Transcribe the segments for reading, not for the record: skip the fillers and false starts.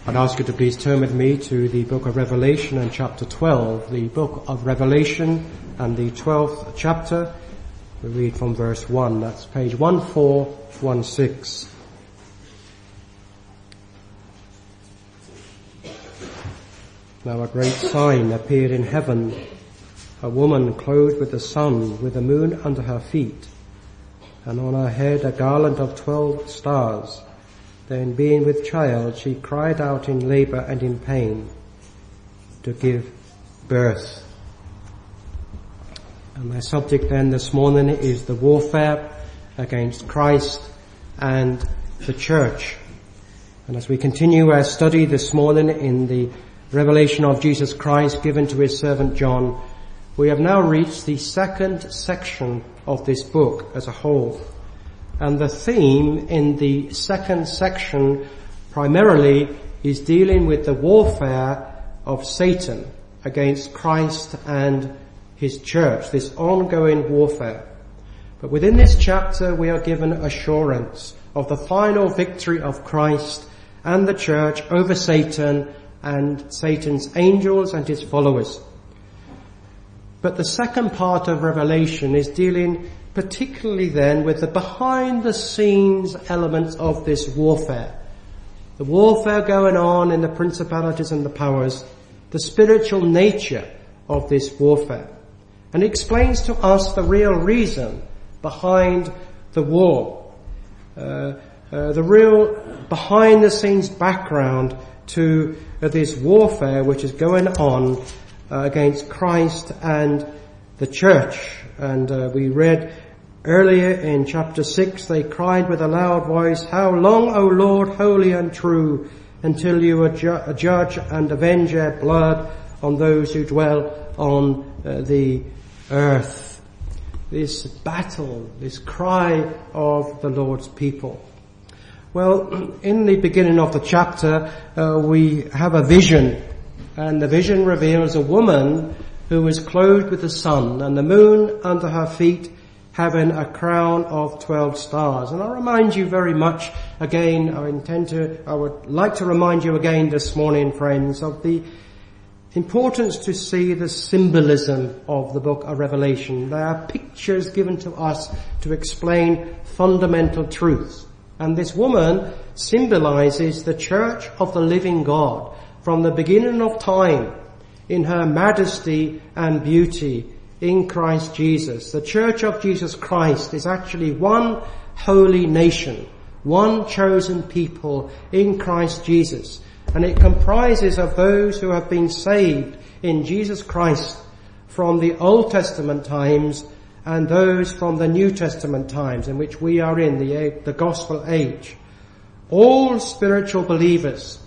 I'd ask you to please turn with me to the book of Revelation and chapter 12. The book of Revelation and the 12th chapter. We read from verse 1. That's page 1416. Now a great sign appeared in heaven, a woman clothed with the sun, with the moon under her feet, and on her head a garland of 12 stars. Then being with child, she cried out in labor and in pain to give birth. And my subject then this morning is the warfare against Christ and the church. And as we continue our study this morning in the revelation of Jesus Christ given to his servant John, we have now reached the second section of this book as a whole. And the theme in the second section primarily is dealing with the warfare of Satan against Christ and his church, this ongoing warfare. But within this chapter we are given assurance of the final victory of Christ and the church over Satan and Satan's angels and his followers. But the second part of Revelation is dealing particularly then with the behind the scenes elements of this warfare. The warfare going on in the principalities and the powers, the spiritual nature of this warfare. And it explains to us the real reason behind the war. The real behind the scenes background to this warfare which is going on against Christ and the church. And we read earlier in chapter 6, they cried with a loud voice, "How long, O Lord, holy and true, until you judge and avenge our blood on those who dwell on the earth?" This battle, this cry of the Lord's people. Well, in the beginning of the chapter, we have a vision, and the vision reveals a woman who is clothed with the sun and the moon under her feet, having a crown of 12 stars. And I remind you very much again, I would like to remind you again this morning, friends, of the importance to see the symbolism of the book of Revelation. There are pictures given to us to explain fundamental truths. And this woman symbolizes the church of the living God from the beginning of time in her majesty and beauty in Christ Jesus. The church of Jesus Christ is actually one holy nation, one chosen people in Christ Jesus. And it comprises of those who have been saved in Jesus Christ from the Old Testament times and those from the New Testament times in which we are in, the gospel age. All spiritual believers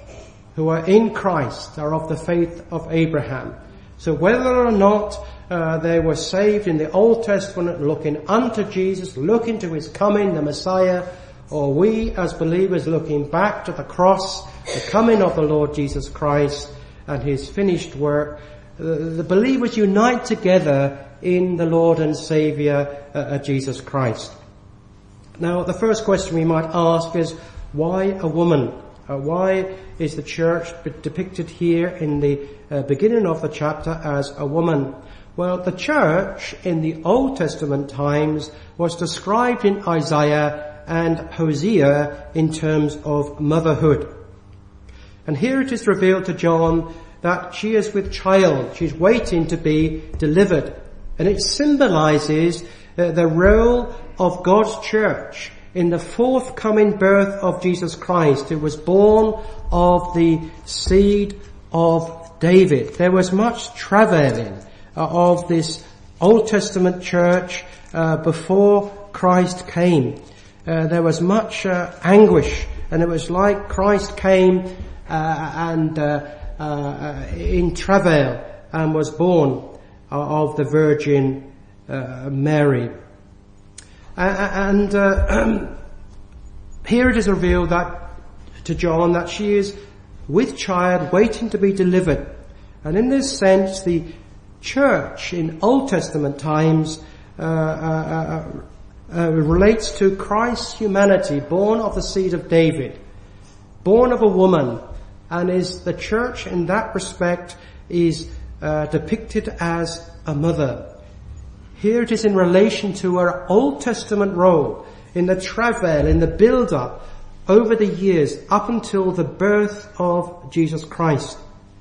who are in Christ are of the faith of Abraham. So whether or not they were saved in the Old Testament looking unto Jesus, looking to his coming, the Messiah, or we as believers looking back to the cross, the coming of the Lord Jesus Christ and his finished work, the believers unite together in the Lord and Saviour Jesus Christ. Now the first question we might ask is, why a woman? Why is the church depicted here in the beginning of the chapter as a woman? Well, the church in the Old Testament times was described in Isaiah and Hosea in terms of motherhood. And here it is revealed to John that she is with child. She's waiting to be delivered. And it symbolizes the role of God's church in the forthcoming birth of Jesus Christ, who was born of the seed of David. There was much travailing of this Old Testament church before Christ came. There was much anguish, and it was like Christ came in travail and was born of the Virgin Mary. And here it is revealed to John that she is with child waiting to be delivered. And in this sense, the church in Old Testament times relates to Christ's humanity, born of the seed of David, born of a woman, and the church in that respect is depicted as a mother. Here it is in relation to her Old Testament role in the travail, in the build-up over the years up until the birth of Jesus Christ.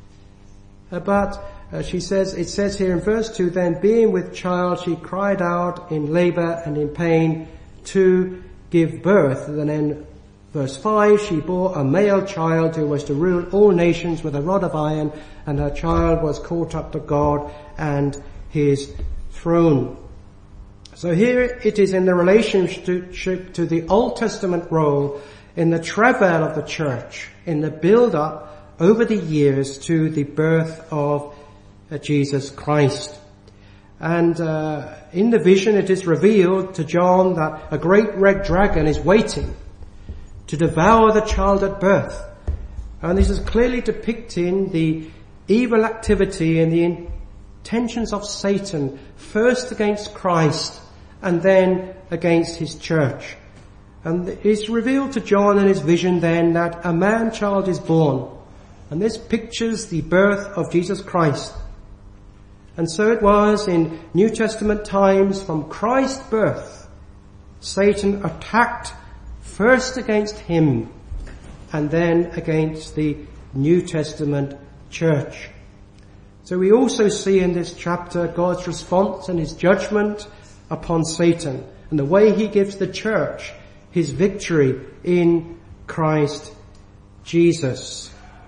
But it says here in verse 2, then being with child, she cried out in labor and in pain to give birth. And then verse 5, she bore a male child who was to rule all nations with a rod of iron, and her child was caught up to God and his throne. So here it is in the relationship to the Old Testament role in the travail of the church, in the build-up over the years to the birth of Jesus Christ. And in the vision it is revealed to John that a great red dragon is waiting to devour the child at birth. And this is clearly depicting the evil activity and the intentions of Satan, first against Christ and then against his church. And it's revealed to John in his vision then that a man-child is born. And this pictures the birth of Jesus Christ. And so it was in New Testament times, from Christ's birth, Satan attacked first against him and then against the New Testament church. So we also see in this chapter God's response and his judgment upon Satan and the way he gives the church his victory in Christ Jesus.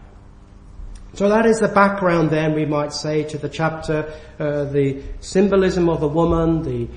So that is the background then, we might say, to the chapter, the symbolism of the woman,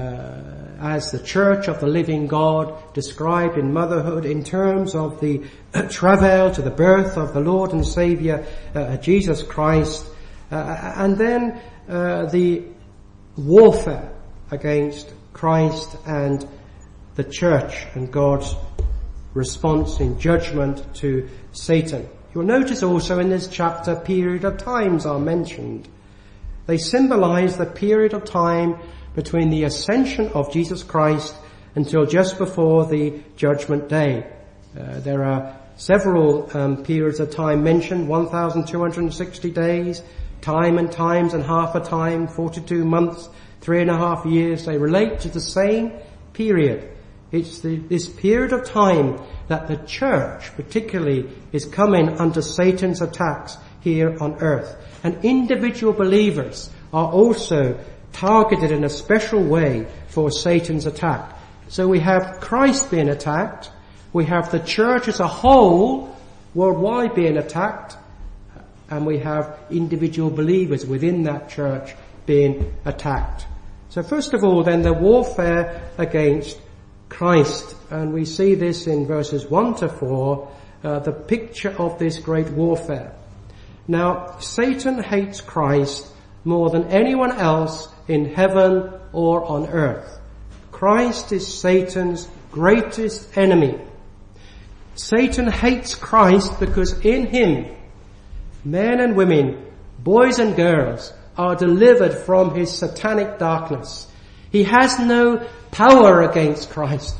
as the church of the living God, described in motherhood in terms of the travail to the birth of the Lord and Saviour, Jesus Christ, and then the warfare against Christ and the church and God's response in judgment to Satan. You'll notice also in this chapter period of times are mentioned. They symbolize the period of time between the ascension of Jesus Christ until just before the judgment day. There are several periods of time mentioned, 1,260 days, time and times and half a time, 42 months, 3.5 years. They relate to the same period. It's this period of time that the church particularly is coming under Satan's attacks here on earth. And individual believers are also targeted in a special way for Satan's attack. So we have Christ being attacked, we have the church as a whole worldwide being attacked, and we have individual believers within that church being attacked. So first of all then, the warfare against Christ, and we see this in verses 1 to 4, the picture of this great warfare. Now, Satan hates Christ more than anyone else in heaven or on earth. Christ is Satan's greatest enemy. Satan hates Christ because in him, men and women, boys and girls, are delivered from his satanic darkness. He has no power against Christ.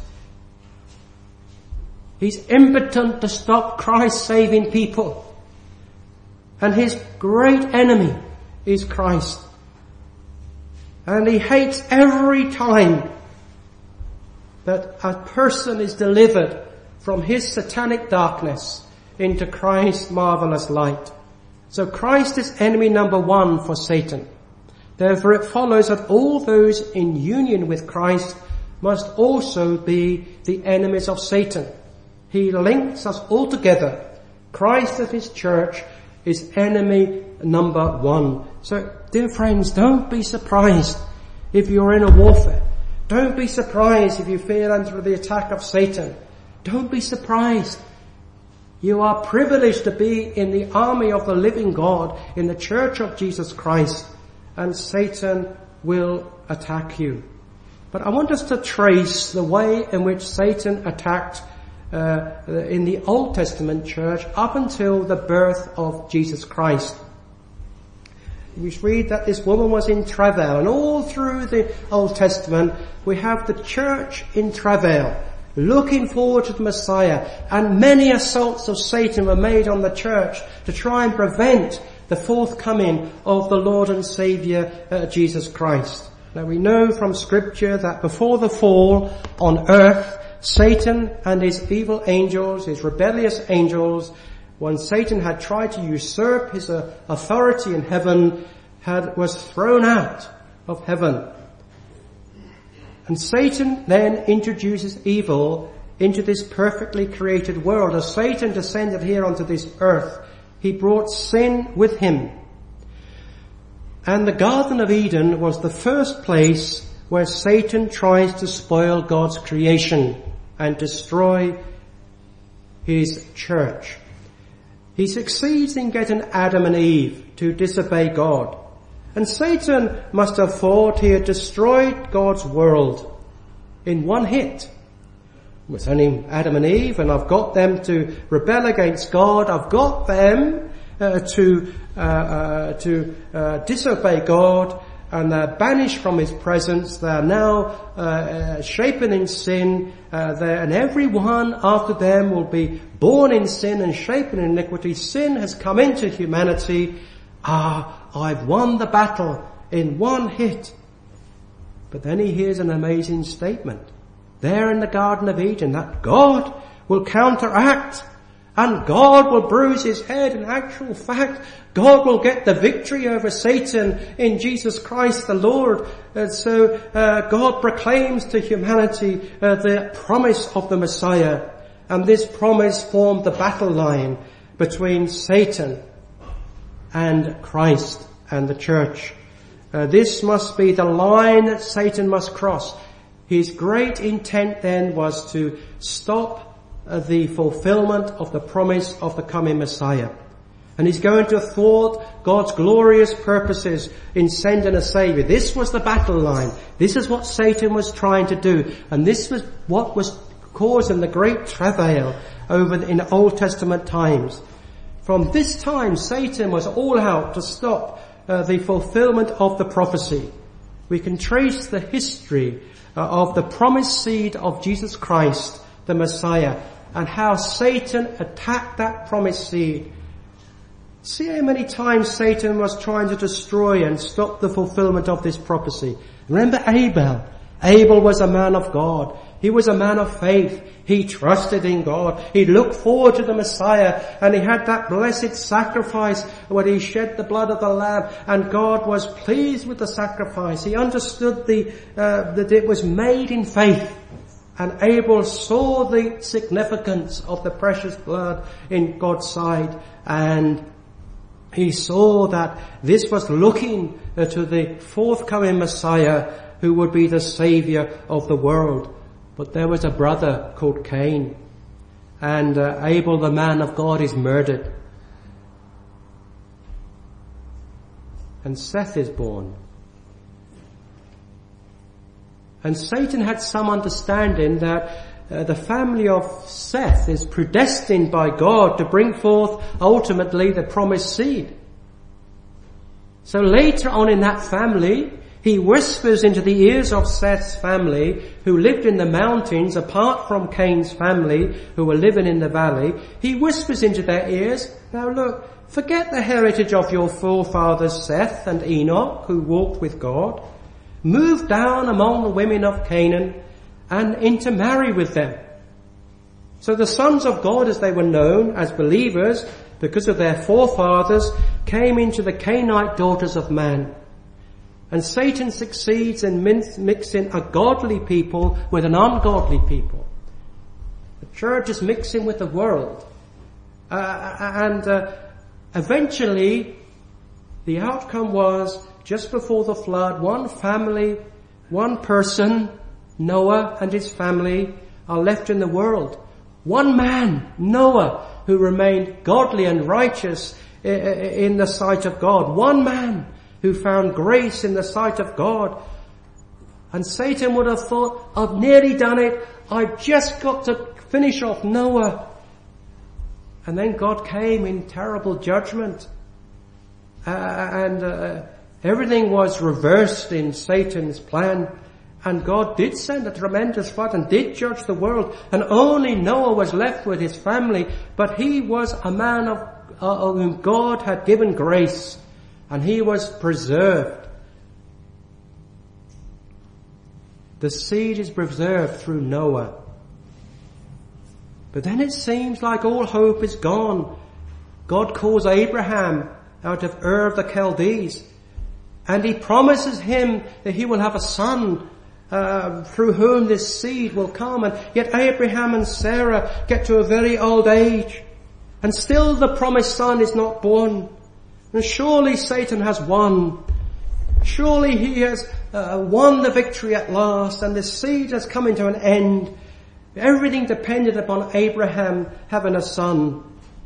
He's impotent to stop Christ saving people. And his great enemy is Christ. And he hates every time that a person is delivered from his satanic darkness into Christ's marvelous light. So Christ is enemy number one for Satan. Therefore it follows that all those in union with Christ must also be the enemies of Satan. He links us all together. Christ and his church is enemy number one. So, dear friends, don't be surprised if you're in a warfare. Don't be surprised if you feel under the attack of Satan. Don't be surprised. You are privileged to be in the army of the living God, in the church of Jesus Christ, and Satan will attack you. But I want us to trace the way in which Satan attacked in the Old Testament church up until the birth of Jesus Christ. We read that this woman was in travail, and all through the Old Testament we have the church in travail. looking forward to the Messiah, and many assaults of Satan were made on the church to try and prevent the forthcoming of the Lord and Saviour Jesus Christ. Now we know from Scripture that before the fall on earth, Satan and his evil angels, his rebellious angels, when Satan had tried to usurp his authority in heaven, was thrown out of heaven. And Satan then introduces evil into this perfectly created world. As Satan descended here onto this earth, he brought sin with him. And the Garden of Eden was the first place where Satan tries to spoil God's creation and destroy his church. He succeeds in getting Adam and Eve to disobey God. And Satan must have thought he had destroyed God's world in one hit. It was only Adam and Eve, and I've got them to rebel against God. I've got them to disobey God, and they're banished from His presence. They're now shapen in sin, and everyone after them will be born in sin and shapen in iniquity. Sin has come into humanity. I've won the battle in one hit. But then he hears an amazing statement there in the Garden of Eden, that God will counteract and God will bruise his head. In actual fact, God will get the victory over Satan in Jesus Christ the Lord. And so God proclaims to humanity the promise of the Messiah. And this promise formed the battle line between Satan and Christ and the church. This must be the line that Satan must cross. His great intent then was to stop the fulfillment of the promise of the coming Messiah. And he's going to thwart God's glorious purposes in sending a Saviour. This was the battle line. This is what Satan was trying to do. And this was what was causing the great travail over in Old Testament times. From this time, Satan was all out to stop the fulfillment of the prophecy. We can trace the history of the promised seed of Jesus Christ, the Messiah, and how Satan attacked that promised seed. See how many times Satan was trying to destroy and stop the fulfillment of this prophecy. Remember Abel. Abel was a man of God. He was a man of faith. He trusted in God. He looked forward to the Messiah, and he had that blessed sacrifice where he shed the blood of the lamb, and God was pleased with the sacrifice. He understood that it was made in faith. And Abel saw the significance of the precious blood in God's sight, and he saw that this was looking to the forthcoming Messiah who would be the Saviour of the world. But there was a brother called Cain, and Abel, the man of God, is murdered. And Seth is born. And Satan had some understanding that the family of Seth is predestined by God to bring forth ultimately the promised seed. So later on in that family, he whispers into the ears of Seth's family, who lived in the mountains apart from Cain's family, who were living in the valley. He whispers into their ears, now look, forget the heritage of your forefathers Seth and Enoch, who walked with God. Move down among the women of Canaan and intermarry with them. So the sons of God, as they were known as believers because of their forefathers, came into the Canaanite daughters of man. And Satan succeeds in mixing a godly people with an ungodly people. The church is mixing with the world. Eventually, the outcome was, just before the flood, one family, one person, Noah and his family, are left in the world. One man, Noah, who remained godly and righteous in the sight of God. One man who found grace in the sight of God. And Satan would have thought, I've nearly done it. I've just got to finish off Noah. And then God came in terrible judgment. Everything was reversed in Satan's plan. And God did send a tremendous flood and did judge the world. And only Noah was left with his family. But he was a man of whom God had given grace. And he was preserved. The seed is preserved through Noah. But then it seems like all hope is gone. God calls Abraham out of Ur of the Chaldees. And he promises him that he will have a son through whom this seed will come. And yet Abraham and Sarah get to a very old age. And still the promised son is not born. And surely Satan has won. Surely he has won the victory at last. And the seed has come into an end. Everything depended upon Abraham having a son.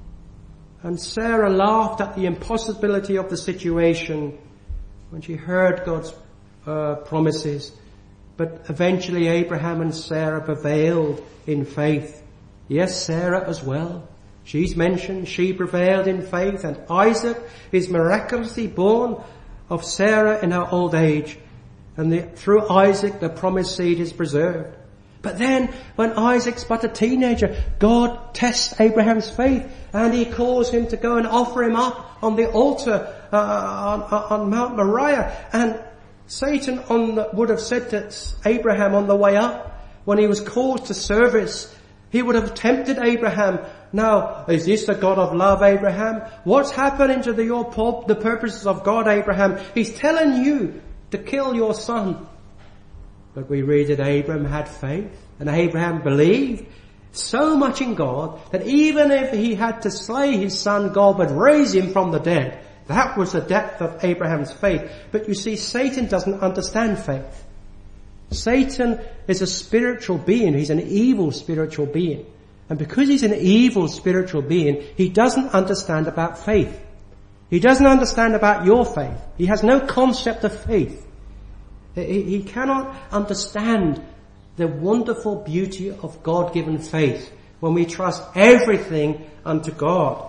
And Sarah laughed at the impossibility of the situation when she heard God's promises. But eventually Abraham and Sarah prevailed in faith. Yes, Sarah as well. She's mentioned, she prevailed in faith, and Isaac is miraculously born of Sarah in her old age. And through Isaac the promised seed is preserved. But then, when Isaac's but a teenager, God tests Abraham's faith, and he calls him to go and offer him up on the altar on Mount Moriah. And Satan would have said to Abraham on the way up, when he was called to service, he would have tempted Abraham. Now, is this the God of love, Abraham? What's happening to the purposes of God, Abraham? He's telling you to kill your son. But we read that Abraham had faith, and Abraham believed so much in God that even if he had to slay his son, God would raise him from the dead. That was the depth of Abraham's faith. But you see, Satan doesn't understand faith. Satan is a spiritual being. He's an evil spiritual being. And because he's an evil spiritual being, he doesn't understand about faith. He doesn't understand about your faith. He has no concept of faith. He cannot understand the wonderful beauty of God-given faith when we trust everything unto God.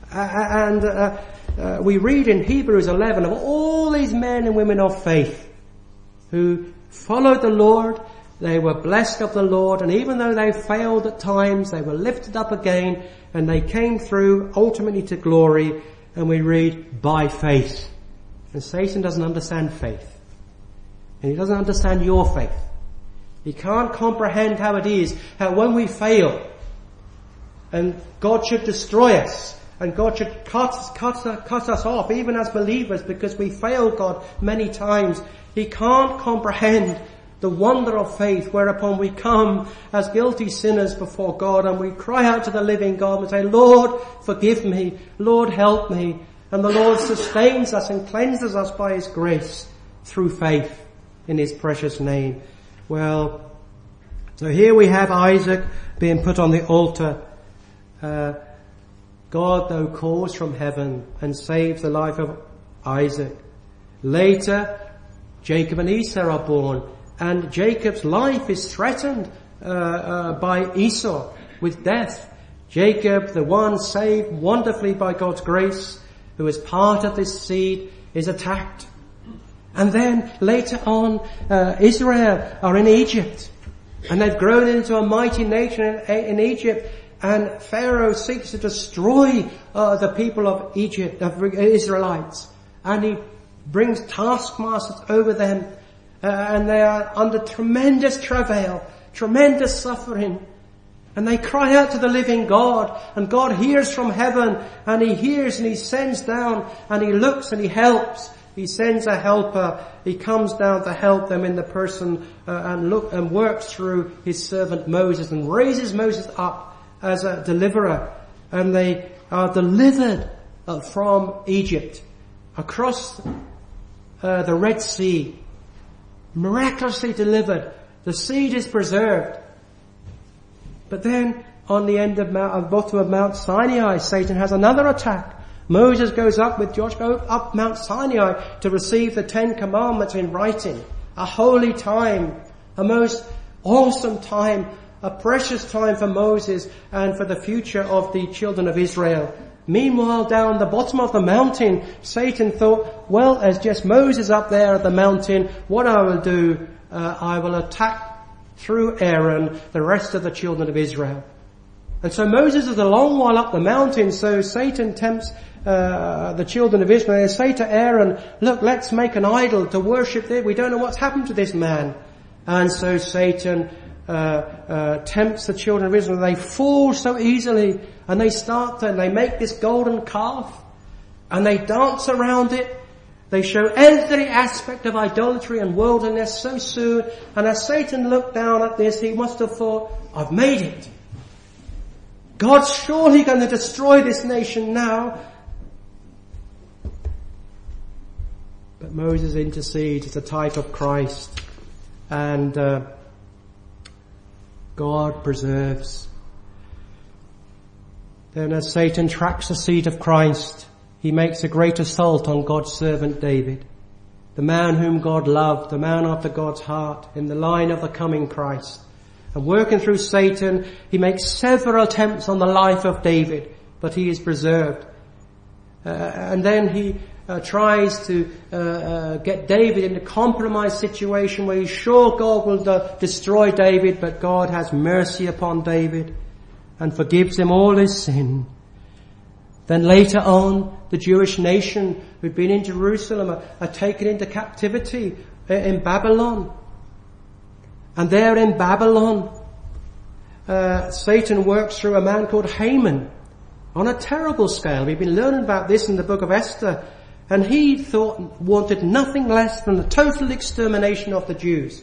We read in Hebrews 11 of all these men and women of faith who followed the Lord. They were blessed of the Lord, and even though they failed at times, they were lifted up again, and they came through ultimately to glory. And we read, by faith. And Satan doesn't understand faith. And he doesn't understand your faith. He can't comprehend how it is, how when we fail, and God should destroy us, and God should cut us off, even as believers, because we failed God many times. He can't comprehend the wonder of faith, whereupon we come as guilty sinners before God, and we cry out to the living God and say, Lord, forgive me. Lord, help me. And the Lord sustains us and cleanses us by His grace through faith in His precious name. Well, so here we have Isaac being put on the altar. God, though, calls from heaven and saves the life of Isaac. Later, Jacob and Esau are born, and Jacob's life is threatened by Esau with death. Jacob, the one saved wonderfully by God's grace, who is part of this seed, is attacked. And then later on, Israel are in Egypt, and they've grown into a mighty nation in Egypt, and Pharaoh seeks to destroy the people of Egypt, of Israelites, and he brings taskmasters over them, and they are under tremendous travail, tremendous suffering. And they cry out to the living God, and God hears from heaven, and He hears and He sends down, and He looks and He helps. He sends a helper. He comes down to help them in the person and works through His servant Moses and raises Moses up as a deliverer. And they are delivered from Egypt across the Red Sea. Miraculously delivered. The seed is preserved. But then on the end of bottom of Mount Sinai, Satan has another attack. Moses goes up with Joshua up Mount Sinai to receive the 10 Commandments in writing. A holy time, a most awesome time, a precious time for Moses and for the future of the children of Israel. Meanwhile, down the bottom of the mountain, Satan thought, well, as just Moses up there at the mountain, what I will do, I will attack through Aaron the rest of the children of Israel. And so Moses is a long while up the mountain, so Satan tempts the children of Israel. They say to Aaron, look, let's make an idol to worship it. We don't know what's happened to this man. And so Satan tempts the children of Israel. They fall so easily, and they make this golden calf, and they dance around it. They show every aspect of idolatry and worldliness so soon. And as Satan looked down at this, he must have thought, I've made it. God's surely going to destroy this nation now. But Moses intercedes as a type of Christ. And God preserves. Then as Satan tracks the seed of Christ, he makes a great assault on God's servant David, the man whom God loved, the man after God's heart, in the line of the coming Christ. And working through Satan, he makes several attempts on the life of David, but he is preserved. And then he tries to get David in a compromised situation where he's sure God will destroy David, but God has mercy upon David and forgives him all his sin. Then later on, the Jewish nation who'd been in Jerusalem are taken into captivity in Babylon. And there in Babylon, Satan works through a man called Haman on a terrible scale. We've been learning about this in the book of Esther. And he wanted nothing less than the total extermination of the Jews.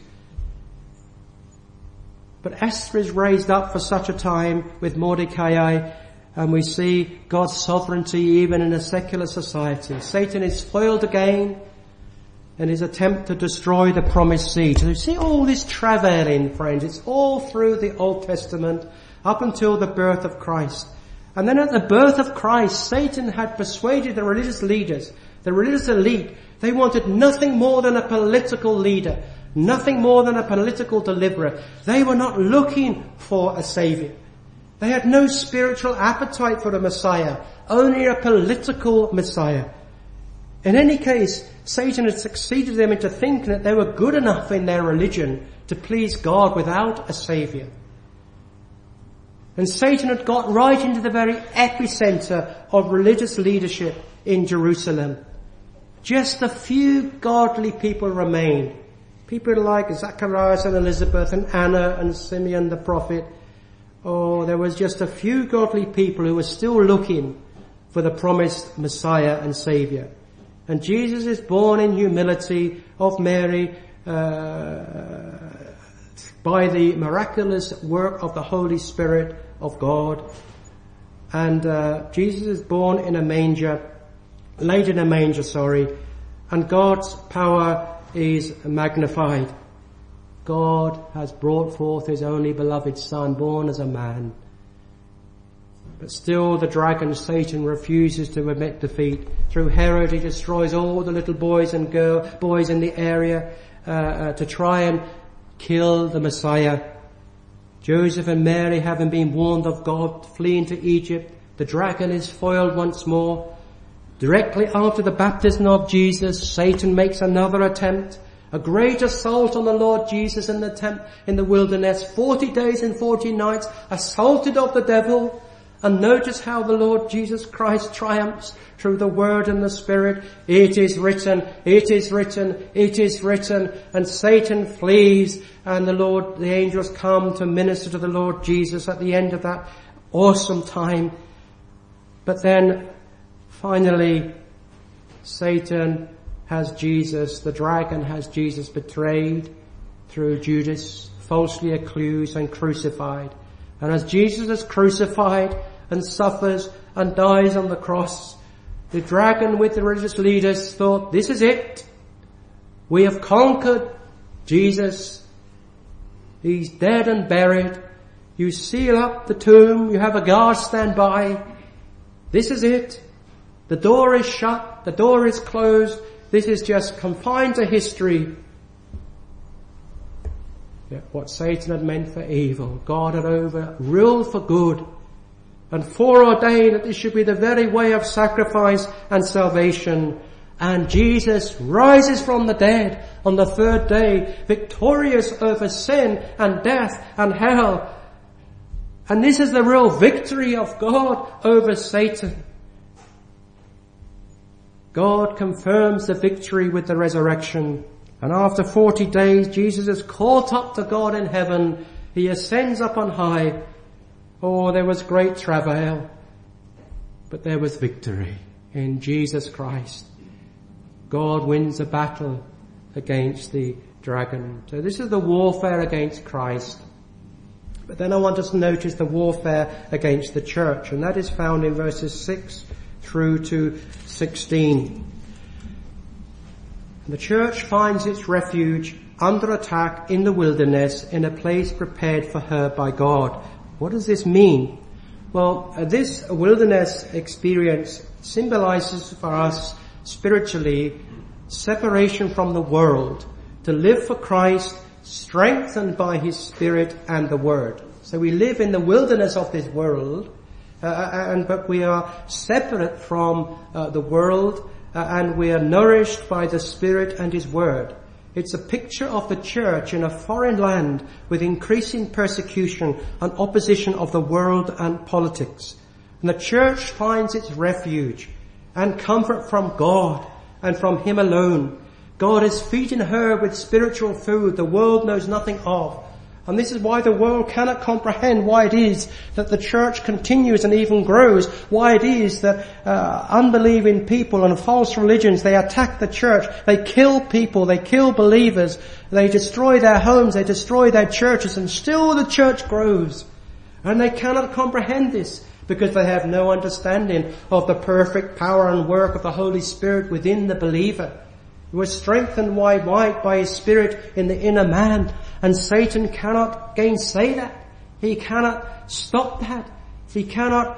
But Esther is raised up for such a time with Mordecai, and we see God's sovereignty even in a secular society. Satan is foiled again in his attempt to destroy the promised seed. So you see all this travailing, friends. It's all through the Old Testament up until the birth of Christ. And then at the birth of Christ, Satan had persuaded the religious leaders, the religious elite. They wanted nothing more than a political leader, nothing more than a political deliverer. They were not looking for a savior. They had no spiritual appetite for a Messiah, only a political Messiah. In any case, Satan had succeeded them into thinking that they were good enough in their religion to please God without a savior. And Satan had got right into the very epicenter of religious leadership in Jerusalem. Just a few godly people remained. People like Zacharias and Elizabeth and Anna and Simeon the prophet. Oh, there was just a few godly people who were still looking for the promised Messiah and Savior. And Jesus is born in humility of Mary by the miraculous work of the Holy Spirit of God. And Jesus is born in a manger, laid in a manger, and God's power is magnified. God has brought forth his only beloved Son, born as a man. But still the dragon Satan refuses to admit defeat. Through Herod he destroys all the little boys and boys in the area to try and kill the Messiah. Joseph and Mary, having been warned of God, fleeing to Egypt. The dragon is foiled once more. Directly after the baptism of Jesus, Satan makes another attempt. A great assault on the Lord Jesus in the wilderness. 40 days and 40 nights, assaulted of the devil. And notice how the Lord Jesus Christ triumphs through the Word and the Spirit. It is written, it is written, it is written. And Satan flees, and the angels come to minister to the Lord Jesus at the end of that awesome time. But then, finally, Satan has Jesus, the dragon has Jesus betrayed through Judas, falsely accused and crucified. And as Jesus is crucified and suffers and dies on the cross, the dragon with the religious leaders thought, this is it. We have conquered Jesus. He's dead and buried. You seal up the tomb. You have a guard stand by. This is it. The door is shut. The door is closed. This is just confined to history. Yet what Satan had meant for evil, God had overruled for good and foreordained that this should be the very way of sacrifice and salvation. And Jesus rises from the dead on the third day, victorious over sin and death and hell. And this is the real victory of God over Satan. God confirms the victory with the resurrection. And after 40 days, Jesus is caught up to God in heaven. He ascends up on high. Oh, there was great travail, but there was victory in Jesus Christ. God wins the battle against the dragon. So this is the warfare against Christ. But then I want us to notice the warfare against the church, and that is found in verses 6 through to 16. The church finds its refuge under attack in the wilderness in a place prepared for her by God. What does this mean? Well, this wilderness experience symbolizes for us spiritually separation from the world, to live for Christ, strengthened by His Spirit and the Word. So we live in the wilderness of this world, but we are separate from the world, and we are nourished by the Spirit and His Word. It's a picture of the church in a foreign land with increasing persecution and opposition of the world and politics. And the church finds its refuge and comfort from God and from Him alone. God is feeding her with spiritual food the world knows nothing of. And this is why the world cannot comprehend why it is that the church continues and even grows, why it is that unbelieving people and false religions, they attack the church, they kill people, they kill believers, they destroy their homes, they destroy their churches, and still the church grows. And they cannot comprehend this because they have no understanding of the perfect power and work of the Holy Spirit within the believer, who is strengthened by His Spirit in the inner man. And Satan cannot gainsay that. He cannot stop that. He cannot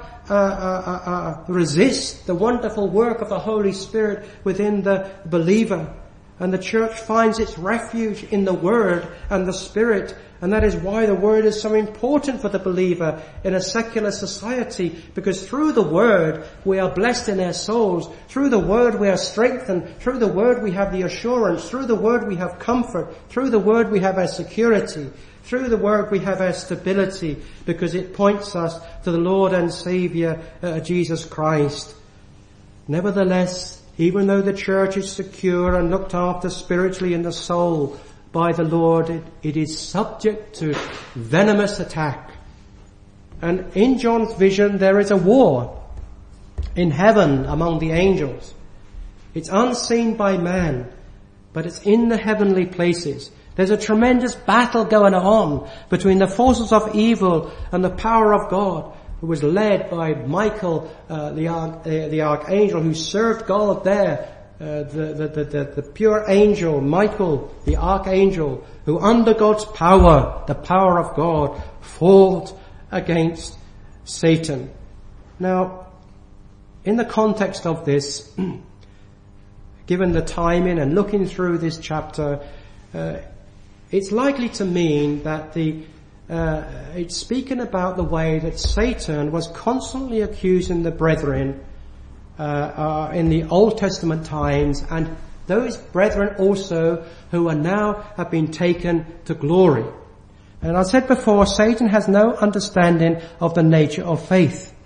resist the wonderful work of the Holy Spirit within the believer. And the church finds its refuge in the Word and the Spirit. And that is why the Word is so important for the believer in a secular society, because through the Word we are blessed in our souls. Through the Word we are strengthened. Through the Word we have the assurance. Through the Word we have comfort. Through the Word we have our security. Through the Word we have our stability, because it points us to the Lord and Saviour, Jesus Christ. Nevertheless, even though the church is secure and looked after spiritually in the soul by the Lord, it is subject to venomous attack. And in John's vision there is a war in heaven among the angels. It's unseen by man, but it's in the heavenly places. There's a tremendous battle going on between the forces of evil and the power of God, who was led by Michael, the archangel, who served God there. The pure angel, Michael, the archangel, who under God's power, the power of God, fought against Satan. Now, in the context of this, given the timing and looking through this chapter, it's likely to mean that it's speaking about the way that Satan was constantly accusing the brethren in the Old Testament times, and those brethren also who are now have been taken to glory. And I said before, Satan has no understanding of the nature of faith.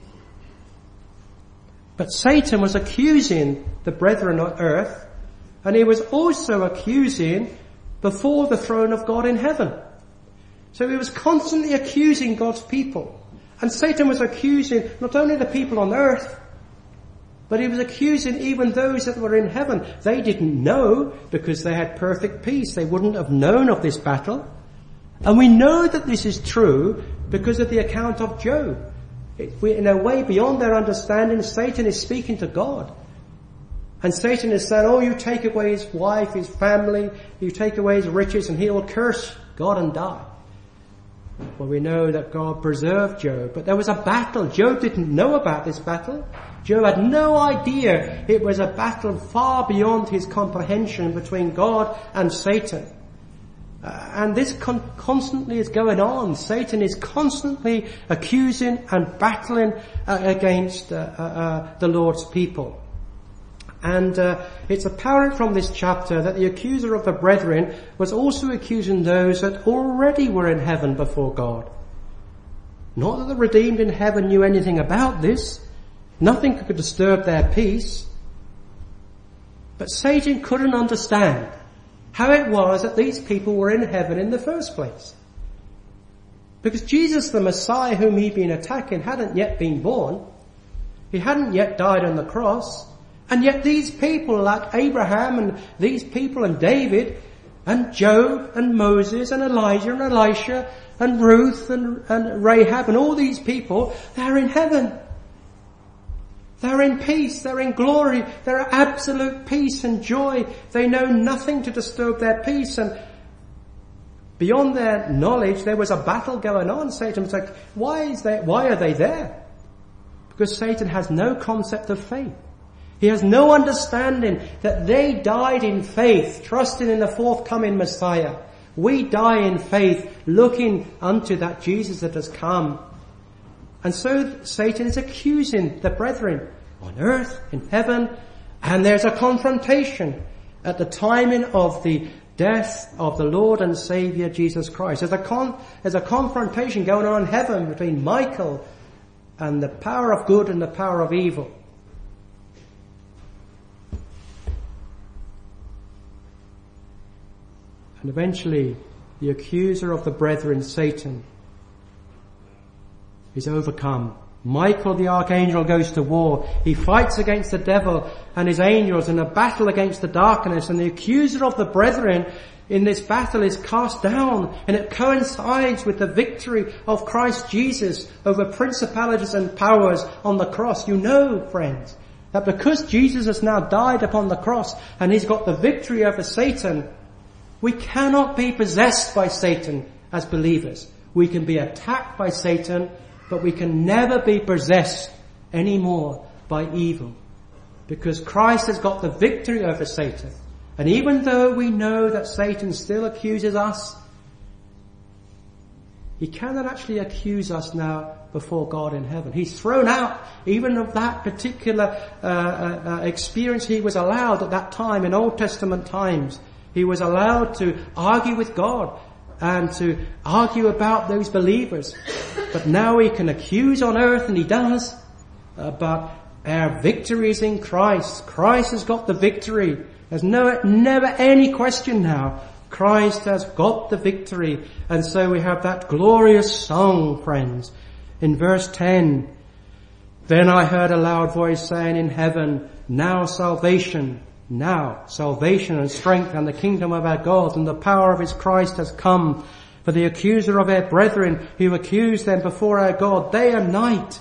But Satan was accusing the brethren on earth, and he was also accusing before the throne of God in heaven. So he was constantly accusing God's people. And Satan was accusing not only the people on earth, but he was accusing even those that were in heaven. They didn't know, because they had perfect peace. They wouldn't have known of this battle. And we know that this is true because of the account of Job. In a way beyond their understanding, Satan is speaking to God. And Satan is saying, oh, you take away his wife, his family, you take away his riches, and he will curse God and die. Well, we know that God preserved Job, but there was a battle. Job didn't know about this battle. Job had no idea it was a battle far beyond his comprehension between God and Satan. And this constantly is going on. Satan is constantly accusing and battling against the Lord's people. And it's apparent from this chapter that the accuser of the brethren was also accusing those that already were in heaven before God. Not that the redeemed in heaven knew anything about this. Nothing could disturb their peace. But Satan couldn't understand how it was that these people were in heaven in the first place. Because Jesus, the Messiah whom he'd been attacking, hadn't yet been born. He hadn't yet died on the cross. And yet these people like Abraham and these people and David and Job and Moses and Elijah and Elisha and Ruth and Rahab and all these people, they're in heaven. They're in peace, they're in glory, they're absolute peace and joy. They know nothing to disturb their peace, and beyond their knowledge there was a battle going on. Satan was like, why are they there? Because Satan has no concept of faith. He has no understanding that they died in faith, trusting in the forthcoming Messiah. We die in faith, looking unto that Jesus that has come. And so Satan is accusing the brethren on earth, in heaven, and there's a confrontation at the timing of the death of the Lord and Saviour Jesus Christ. There's a confrontation going on in heaven between Michael and the power of good and the power of evil. And eventually, the accuser of the brethren, Satan, is overcome. Michael the archangel goes to war. He fights against the devil and his angels in a battle against the darkness. And the accuser of the brethren in this battle is cast down. And it coincides with the victory of Christ Jesus over principalities and powers on the cross. You know, friends, that because Jesus has now died upon the cross and he's got the victory over Satan, we cannot be possessed by Satan as believers. We can be attacked by Satan, but we can never be possessed anymore by evil. Because Christ has got the victory over Satan. And even though we know that Satan still accuses us, he cannot actually accuse us now before God in heaven. He's thrown out even of that particular experience he was allowed at that time in Old Testament times. He was allowed to argue with God and to argue about those believers. But now he can accuse on earth, and he does. But our victory is in Christ. Christ has got the victory. There's never any question now. Christ has got the victory. And so we have that glorious song, friends. In verse 10, then I heard a loud voice saying in heaven, now salvation and strength and the kingdom of our God and the power of his Christ has come. For the accuser of our brethren who accused them before our God day and night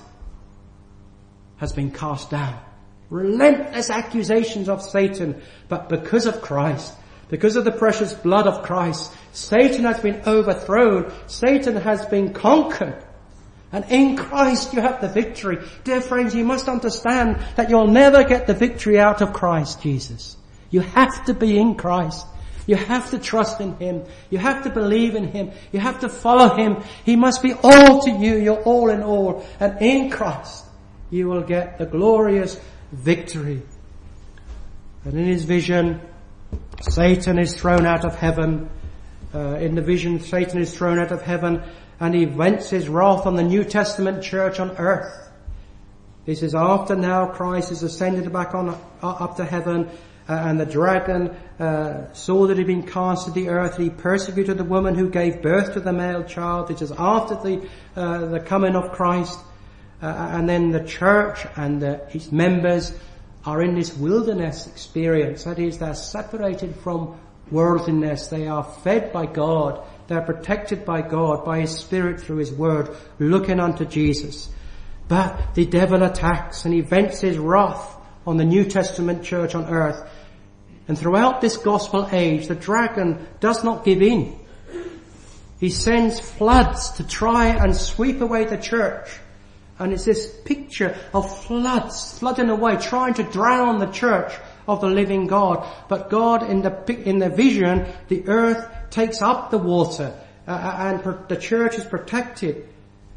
has been cast down. Relentless accusations of Satan, but because of Christ, because of the precious blood of Christ, Satan has been overthrown. Satan has been conquered. And in Christ you have the victory. Dear friends, you must understand that you'll never get the victory out of Christ Jesus. You have to be in Christ. You have to trust in him. You have to believe in him. You have to follow him. He must be all to you. You're all in all. And in Christ you will get the glorious victory. And in his vision, Satan is thrown out of heaven. In the vision, Satan is thrown out of heaven, and he vents his wrath on the New Testament church on earth. This is after now Christ is ascended back up to heaven, and the dragon saw that he'd been cast to the earth, and he persecuted the woman who gave birth to the male child. This is after the coming of Christ, and then the church and its members are in this wilderness experience. That is, they're separated from worldliness. They are fed by God. They're protected by God, by his Spirit through his word, looking unto Jesus. But the devil attacks and he vents his wrath on the New Testament church on earth. And throughout this gospel age, the dragon does not give in. He sends floods to try and sweep away the church. And it's this picture of floods flooding away, trying to drown the church of the living God. But God, in the vision, the earth takes up the water, and the church is protected.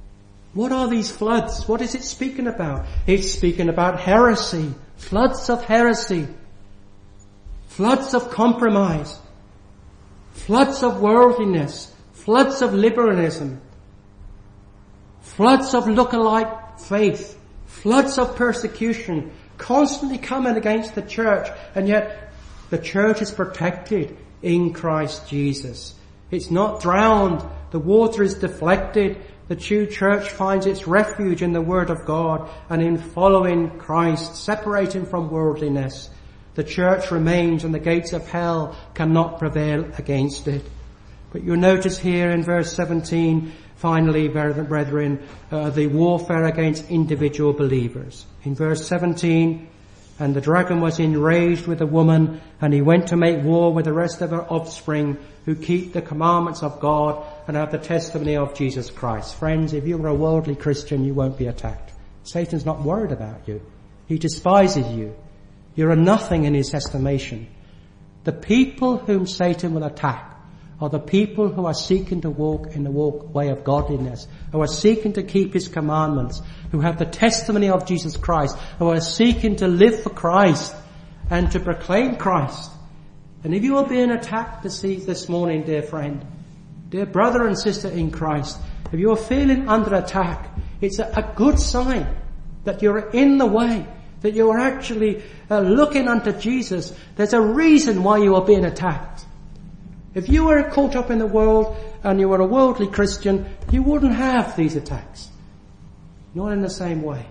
What are these floods? What is it speaking about? It's speaking about heresy, floods of heresy, floods of compromise, floods of worldliness, floods of liberalism, floods of look-alike faith, floods of persecution, constantly coming against the church, and yet the church is protected in Christ Jesus. It's not drowned. The water is deflected. The true church finds its refuge in the Word of God and in following Christ, separating from worldliness. The church remains and the gates of hell cannot prevail against it. But you'll notice here in verse 17, finally, brethren, the warfare against individual believers. In verse 17, and the dragon was enraged with the woman, and he went to make war with the rest of her offspring who keep the commandments of God and have the testimony of Jesus Christ. Friends, if you're a worldly Christian, you won't be attacked. Satan's not worried about you. He despises you. You're a nothing in his estimation. The people whom Satan will attack are the people who are seeking to walk in the way of godliness, who are seeking to keep his commandments, who have the testimony of Jesus Christ, who are seeking to live for Christ and to proclaim Christ. And if you are being attacked this morning, dear friend, dear brother and sister in Christ, if you are feeling under attack, it's a good sign that you're in the way, that you are actually looking unto Jesus. There's a reason why you are being attacked. If you were caught up in the world and you were a worldly Christian, you wouldn't have these attacks. Not in the same way.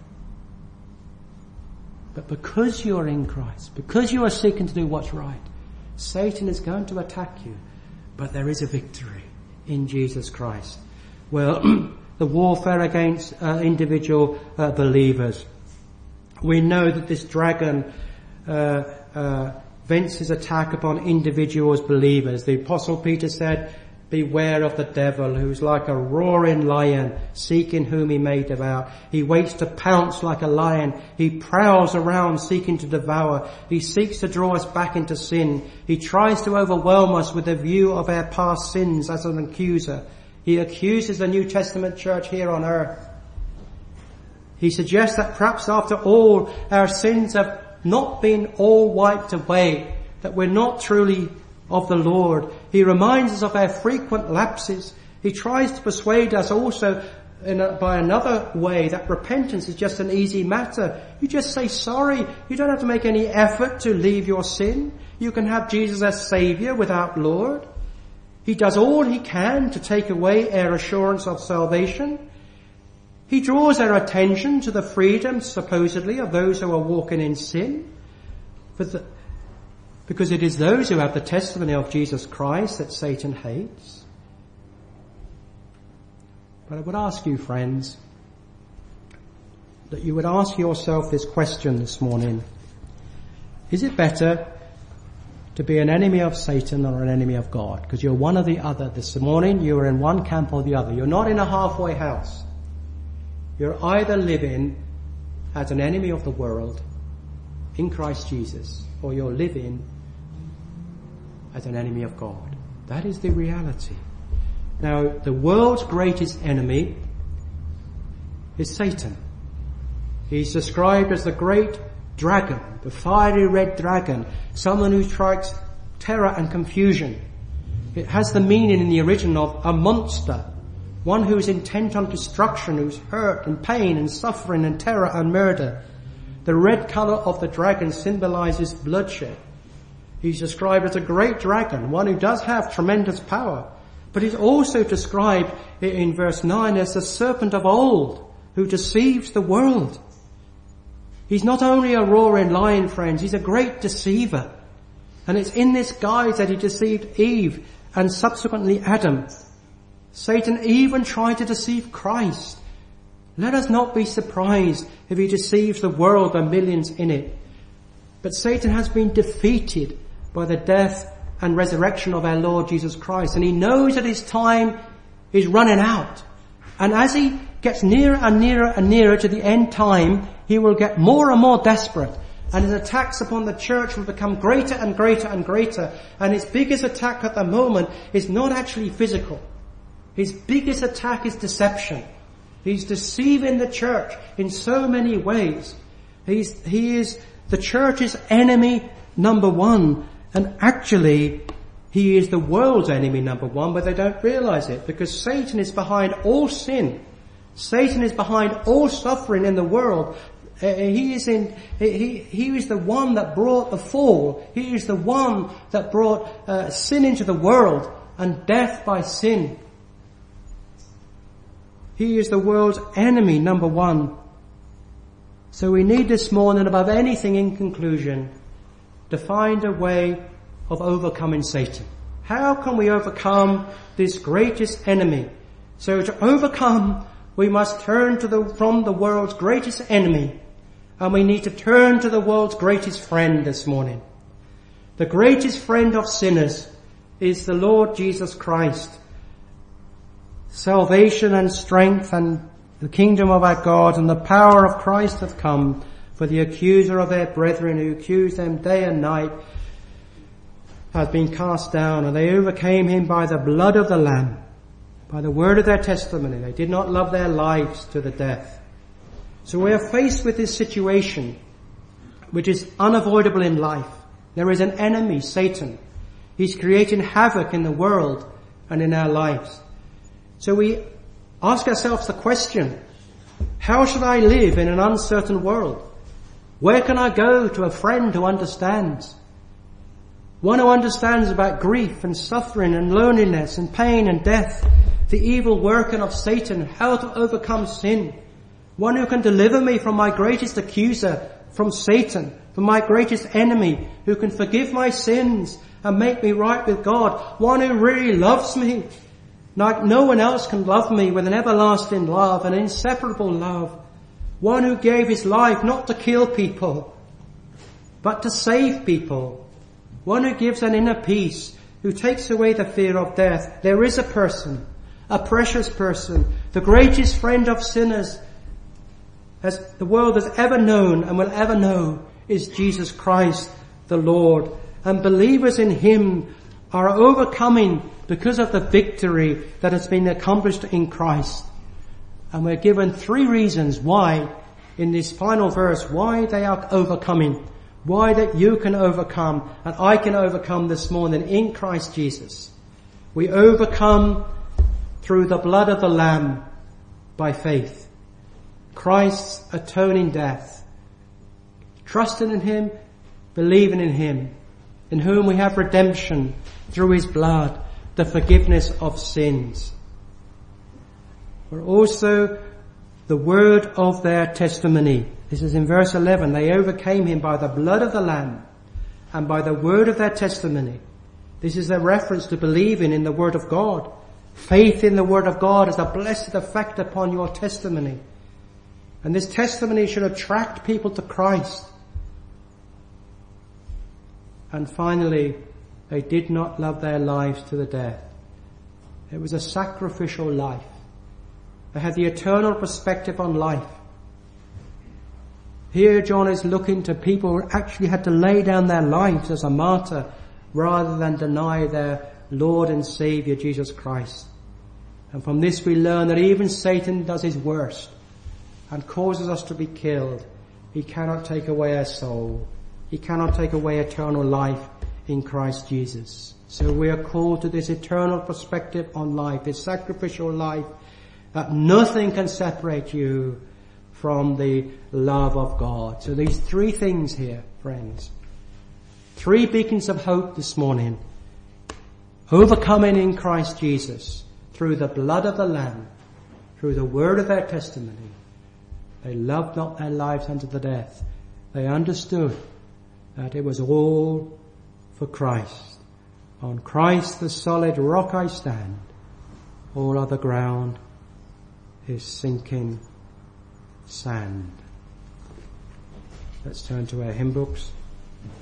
But because you are in Christ, because you are seeking to do what's right, Satan is going to attack you. But there is a victory in Jesus Christ. Well, the warfare against individual believers. We know that this dragon vents his attack upon individuals, believers. The Apostle Peter said, beware of the devil, who's like a roaring lion, seeking whom he may devour. He waits to pounce like a lion. He prowls around seeking to devour. He seeks to draw us back into sin. He tries to overwhelm us with a view of our past sins as an accuser. He accuses the New Testament church here on earth. He suggests that perhaps after all our sins have not been all wiped away, that we're not truly of the Lord. He reminds us of our frequent lapses. He tries to persuade us also by another way that repentance is just an easy matter. You just say sorry. You don't have to make any effort to leave your sin. You can have Jesus as Saviour without Lord. He does all he can to take away our assurance of salvation. He draws our attention to the freedom, supposedly, of those who are walking in sin. Because it is those who have the testimony of Jesus Christ that Satan hates. But I would ask you, friends, that you would ask yourself this question this morning. Is it better to be an enemy of Satan or an enemy of God? Because you're one or the other. This morning you are in one camp or the other. You're not in a halfway house. You're either living as an enemy of the world in Christ Jesus, or you're living as an enemy of God. That is the reality. Now, the world's greatest enemy is Satan. He's described as the great dragon, the fiery red dragon, someone who strikes terror and confusion. It has the meaning in the original of a monster, one who is intent on destruction, who's hurt and pain and suffering and terror and murder. The red colour of the dragon symbolises bloodshed. He's described as a great dragon, one who does have tremendous power. But he's also described in verse 9 as the serpent of old, who deceives the world. He's not only a roaring lion, friends, he's a great deceiver. And it's in this guise that he deceived Eve and subsequently Adam. Satan even tried to deceive Christ. Let us not be surprised if he deceives the world and millions in it. But Satan has been defeated by the death and resurrection of our Lord Jesus Christ. And he knows that his time is running out. And as he gets nearer and nearer and nearer to the end time, he will get more and more desperate. And his attacks upon the church will become greater and greater and greater. And his biggest attack at the moment is not actually physical. His biggest attack is deception. He's deceiving the church in so many ways. He is the church's enemy number one, and actually he is the world's enemy number one, but they don't realize it, because Satan is behind all sin. Satan is behind all suffering in the world. He is the one that brought the fall. He is the one that brought sin into the world and death by sin. He is the world's enemy number one. So we need this morning, above anything, in conclusion, to find a way of overcoming Satan. How can we overcome this greatest enemy? So to overcome, we must turn from the world's greatest enemy, and we need to turn to the world's greatest friend this morning. The greatest friend of sinners is the Lord Jesus Christ. Salvation and strength and the kingdom of our God and the power of Christ have come, for the accuser of their brethren who accused them day and night has been cast down, and they overcame him by the blood of the Lamb, by the word of their testimony. They did not love their lives to the death. So we are faced with this situation, which is unavoidable in life. There is an enemy, Satan. He's creating havoc in the world and in our lives. So we ask ourselves the question, how should I live in an uncertain world? Where can I go to a friend who understands? One who understands about grief and suffering and loneliness and pain and death, the evil working of Satan, how to overcome sin. One who can deliver me from my greatest accuser, from Satan, from my greatest enemy, who can forgive my sins and make me right with God. One who really loves me, like no one else can love me, with an everlasting love, an inseparable love. One who gave his life not to kill people, but to save people. One who gives an inner peace, who takes away the fear of death. There is a person, a precious person, the greatest friend of sinners as the world has ever known and will ever know, is Jesus Christ the Lord. And believers in him are overcoming because of the victory that has been accomplished in Christ. And we're given 3 reasons why, in this final verse, why they are overcoming, why that you can overcome and I can overcome this morning in Christ Jesus. We overcome through the blood of the Lamb by faith. Christ's atoning death. Trusting in him, believing in him, in whom we have redemption through his blood, the forgiveness of sins. But also the word of their testimony. This is in verse 11. They overcame him by the blood of the Lamb and by the word of their testimony. This is a reference to believing in the word of God. Faith in the word of God is a blessed effect upon your testimony. And this testimony should attract people to Christ. And finally, they did not love their lives to the death. It was a sacrificial life. They had the eternal perspective on life. Here John is looking to people who actually had to lay down their lives as a martyr rather than deny their Lord and Saviour Jesus Christ. And from this we learn that even Satan does his worst and causes us to be killed. He cannot take away our soul. He cannot take away eternal life in Christ Jesus. So we are called to this eternal perspective on life, this sacrificial life, that nothing can separate you from the love of God. So these 3 things here, friends. 3 beacons of hope this morning. Overcoming in Christ Jesus through the blood of the Lamb, through the word of their testimony. They loved not their lives unto the death. They understood that it was all for Christ. On Christ the solid rock I stand. All other ground is sinking sand. Let's turn to our hymn books.